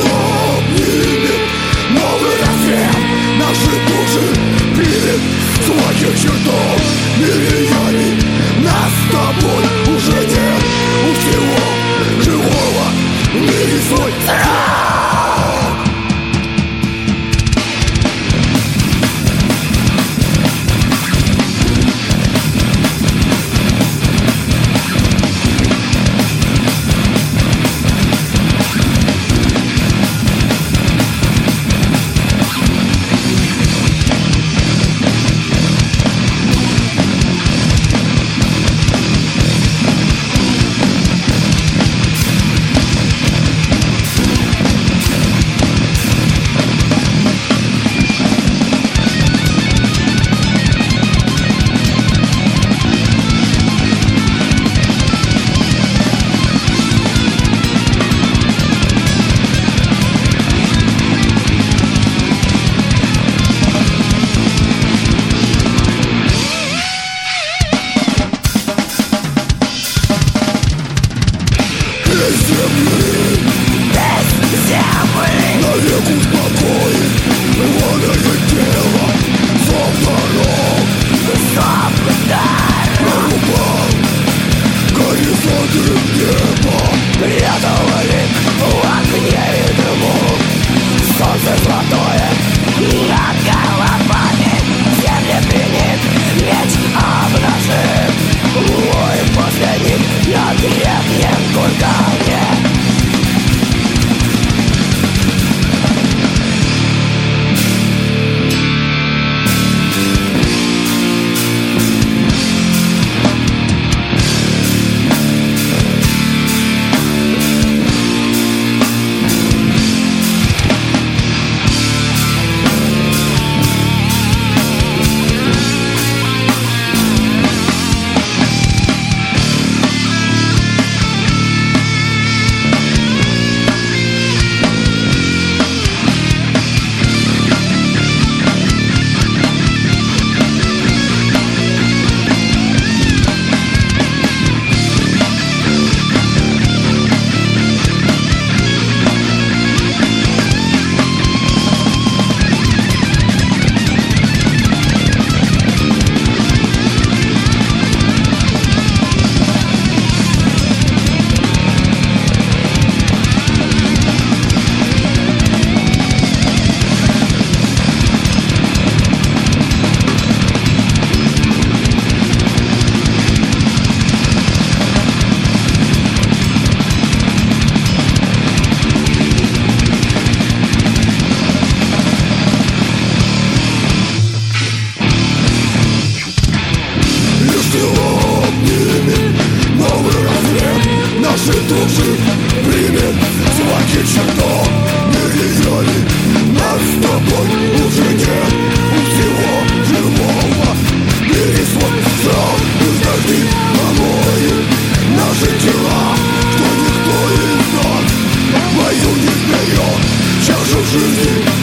обнимет новый рассвет. Наши души примет своих чертов миллионами. Нас с тобой уже нет. У всего живого в мире свой страх. Навек успокоит рваное тело. Зов дорог, нарубал горизонты неба. Рядом лик в огне и дыму. Солнце золотое над головами. Земли принят, меч обнажит. Мой последний на древнем кургане. Наши души примет звуки чертов миллионы. Нас с тобой уже нет. У всего живого в мире свой страх. Из дождей омоет наши тела, что никто из нас в бою не сберет. Чашу жизни